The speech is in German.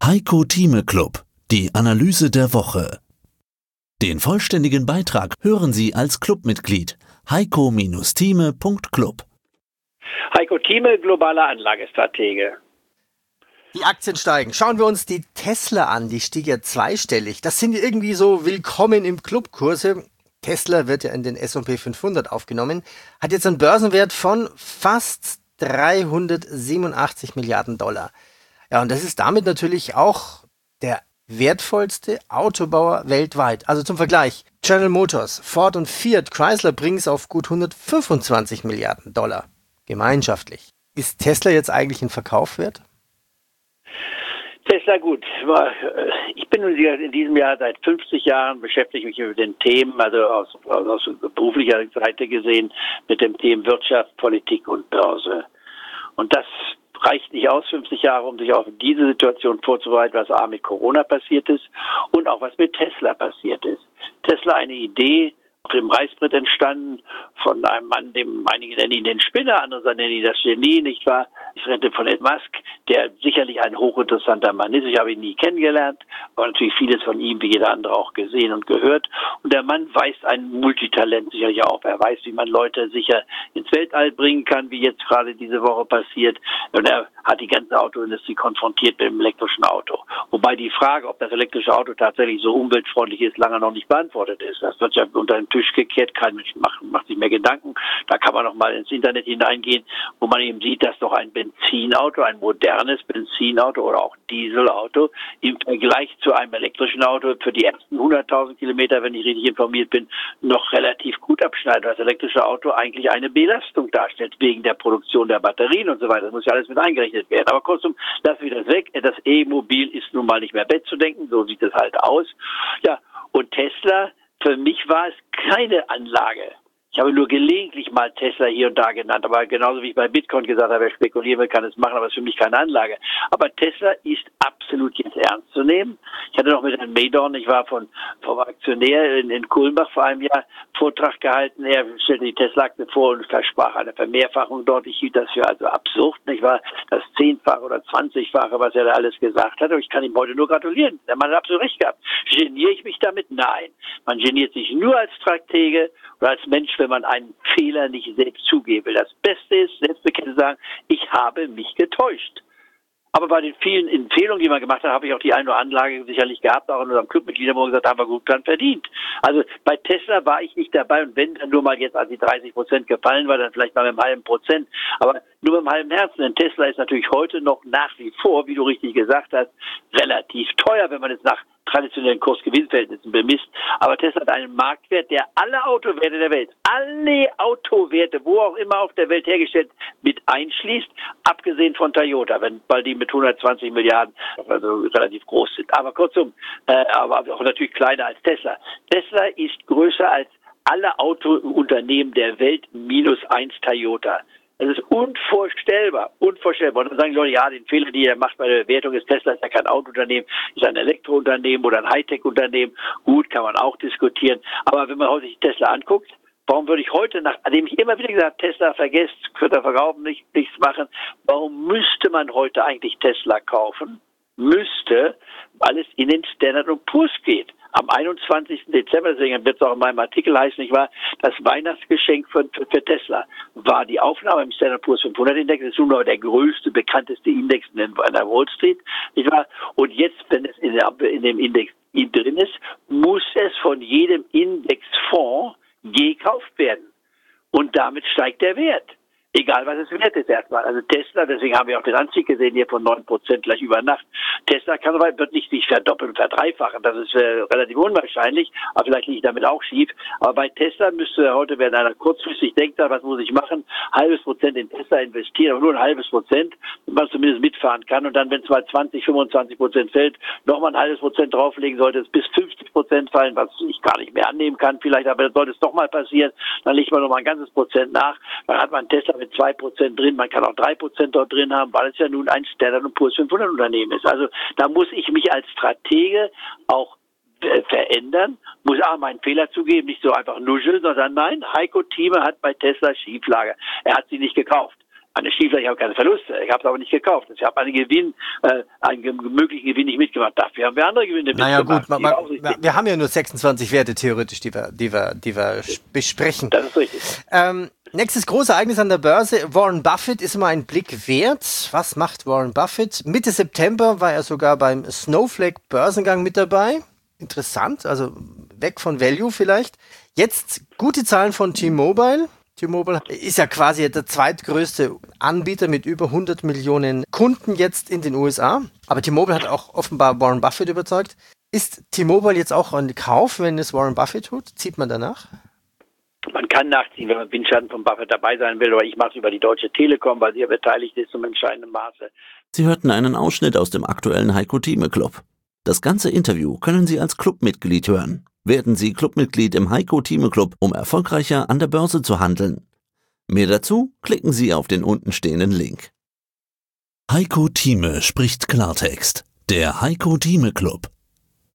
Heiko Thieme Club, die Analyse der Woche. Den vollständigen Beitrag hören Sie als Clubmitglied heiko-thieme.club. Heiko Thieme, globaler Anlagestratege. Die Aktien steigen. Schauen wir uns die Tesla an, die stieg ja zweistellig. Das sind irgendwie so willkommen im Clubkurse. Tesla wird ja in den S&P 500 aufgenommen, hat jetzt einen Börsenwert von fast 387 Milliarden Dollar. Ja, und das ist damit natürlich auch der wertvollste Autobauer weltweit. Also zum Vergleich, General Motors, Ford und Fiat Chrysler bringen es auf gut 125 Milliarden Dollar gemeinschaftlich. Ist Tesla jetzt eigentlich ein Verkauf wert? Tesla, gut. Ich bin in diesem Jahr seit 50 Jahren beschäftige mich mit den Themen, also aus beruflicher Seite gesehen, mit dem Thema Wirtschaft, Politik und Börse. Und das reicht nicht aus, 50 Jahre, um sich auf diese Situation vorzubereiten, was A mit Corona passiert ist und auch was mit Tesla passiert ist. Tesla, eine Idee, auch im Reißbrett entstanden, von einem Mann, dem einige nennen ihn den Spinner, andere nennen ihn das Genie, nicht wahr? Ich rede von Elon Musk, der sicherlich ein hochinteressanter Mann ist. Ich habe ihn nie kennengelernt, aber natürlich vieles von ihm, wie jeder andere, auch gesehen und gehört. Und der Mann weist ein Multitalent sicherlich auf. Er weiß, wie man Leute sicher ins Weltall bringen kann, wie jetzt gerade diese Woche passiert. Und er hat die ganze Autoindustrie konfrontiert mit dem elektrischen Auto. Wobei die Frage, ob das elektrische Auto tatsächlich so umweltfreundlich ist, lange noch nicht beantwortet ist. Das wird ja unter den Tisch gekehrt. Kein Mensch macht sich mehr Gedanken. Da kann man noch mal ins Internet hineingehen, wo man eben sieht, dass doch ein Benzinauto, ein modernes Benzinauto oder auch Dieselauto im Vergleich zu einem elektrischen Auto für die ersten 100.000 Kilometer, wenn ich richtig informiert bin, noch relativ gut abschneidet. Das elektrische Auto eigentlich eine Belastung darstellt, wegen der Produktion der Batterien und so weiter. Das muss ja alles mit eingerechnet werden. Aber kurzum, lassen wir das weg. Das E-Mobil ist nun mal nicht mehr wegzudenken. So sieht es halt aus. Ja, und Tesla, für mich war es keine Anlage. Ich habe nur gelegentlich mal Tesla hier und da genannt, aber genauso wie ich bei Bitcoin gesagt habe, wer spekulieren will, kann es machen, aber es ist für mich keine Anlage. Aber Tesla ist absolut jetzt ernst zu nehmen. Ich hatte noch mit Herrn Maydorn, ich war vom Aktionär in Kulmbach vor einem Jahr Vortrag gehalten. Er stellte die Tesla-Aktie vor und versprach eine Vermehrfachung dort. Ich hielt das für also absurd, nicht wahr? Das 10-fache oder 20-fache, was er da alles gesagt hat. Und ich kann ihm heute nur gratulieren. Der Mann hat absolut recht gehabt. Geniere ich mich damit? Nein. Man geniert sich nur als Stratege oder als Mensch, wenn man einen Fehler nicht selbst zugeben will. Das Beste ist, selbstbekennt zu sagen, ich habe mich getäuscht. Aber bei den vielen Empfehlungen, die man gemacht hat, habe ich auch die eine oder andere Anlage sicherlich gehabt, auch in unserem Clubmitglieder, wo wir gesagt haben, wir gut dran verdient. Also bei Tesla war ich nicht dabei und wenn dann nur mal jetzt, als die 30% gefallen war, dann vielleicht mal mit einem halben Prozent, aber nur mit einem halben Herzen. Denn Tesla ist natürlich heute noch nach wie vor, wie du richtig gesagt hast, relativ teuer, wenn man es nach traditionellen Kurs-Gewinn-Verhältnissen bemisst. Aber Tesla hat einen Marktwert, der alle Autowerte der Welt, alle Autowerte, wo auch immer auf der Welt hergestellt, mit einschließt, abgesehen von Toyota, weil die mit 120 Milliarden also relativ groß sind. Aber kurzum, aber auch natürlich kleiner als Tesla. Tesla ist größer als alle Autounternehmen der Welt minus 1 Toyota. Das ist unvorstellbar. Und dann sagen die Leute, ja, den Fehler, die er macht bei der Bewertung ist, Tesla ist ja kein Autounternehmen, ist ein Elektrounternehmen oder ein Hightech-Unternehmen. Gut, kann man auch diskutieren. Aber wenn man heute sich Tesla anguckt, warum würde ich heute, nachdem ich immer wieder gesagt habe, Tesla vergesst, könnt ihr verkaufen, nichts machen, warum müsste man heute eigentlich Tesla kaufen? Weil es in den Standard & Poor's geht. Am 21. Dezember, deswegen wird es auch in meinem Artikel heißen, nicht wahr, das Weihnachtsgeschenk für Tesla war die Aufnahme im Standard & Poor's 500 Index. Das ist nun mal der größte, bekannteste Index an der Wall Street, nicht wahr? Und jetzt, wenn es in dem Index drin ist, muss es von jedem Indexfonds gekauft werden. Und damit steigt der Wert. Egal, was es wert ist erstmal. Also Tesla, deswegen haben wir auch den Anstieg gesehen hier von 9% gleich über Nacht. Tesla wird nicht sich verdoppeln, verdreifachen. Das ist relativ unwahrscheinlich, aber vielleicht liege ich damit auch schief. Aber bei Tesla müsste heute, wenn einer kurzfristig denkt, was muss ich machen, 0,5% in Tesla investieren, aber nur 0,5%, damit man zumindest mitfahren kann. Und dann, wenn es mal 20-25% fällt, nochmal 0,5% drauflegen, sollte es bis 50% fallen, was ich gar nicht mehr annehmen kann vielleicht, aber dann sollte es doch mal passieren. Dann legt man nochmal ein ganzes Prozent nach. Dann hat man Tesla mit 2% drin, man kann auch 3% dort drin haben, weil es ja nun ein Standard & Poor's 500 Unternehmen ist. Also da muss ich mich als Stratege auch verändern, muss auch meinen Fehler zugeben, nicht so einfach nuscheln, sondern nein, Heiko Thieme hat bei Tesla Schieflage. Er hat sie nicht gekauft. Eine Stiefel, ich habe keine Verluste. Ich habe es aber nicht gekauft. Ich habe einen möglichen Gewinn nicht mitgemacht. Dafür haben wir andere Gewinne mitgemacht. Naja gut, wir haben ja nur 26 Werte theoretisch, die wir besprechen. Das ist richtig. Nächstes große Ereignis an der Börse. Warren Buffett ist immer ein Blick wert. Was macht Warren Buffett? Mitte September war er sogar beim Snowflake Börsengang mit dabei. Interessant, also weg von Value vielleicht. Jetzt gute Zahlen von T-Mobile. T-Mobile ist ja quasi der zweitgrößte Anbieter mit über 100 Millionen Kunden jetzt in den USA. Aber T-Mobile hat auch offenbar Warren Buffett überzeugt. Ist T-Mobile jetzt auch ein Kauf, wenn es Warren Buffett tut? Zieht man danach? Man kann nachziehen, wenn man Windschatten von Buffett dabei sein will, aber ich mache es über die Deutsche Telekom, weil sie ja beteiligt ist zum entscheidenden Maße. Sie hörten einen Ausschnitt aus dem aktuellen Heiko Thieme Club. Das ganze Interview können Sie als Clubmitglied hören. Werden Sie Clubmitglied im Heiko Thieme Club, um erfolgreicher an der Börse zu handeln. Mehr dazu klicken Sie auf den untenstehenden Link. Heiko Thieme spricht Klartext. Der Heiko Thieme Club.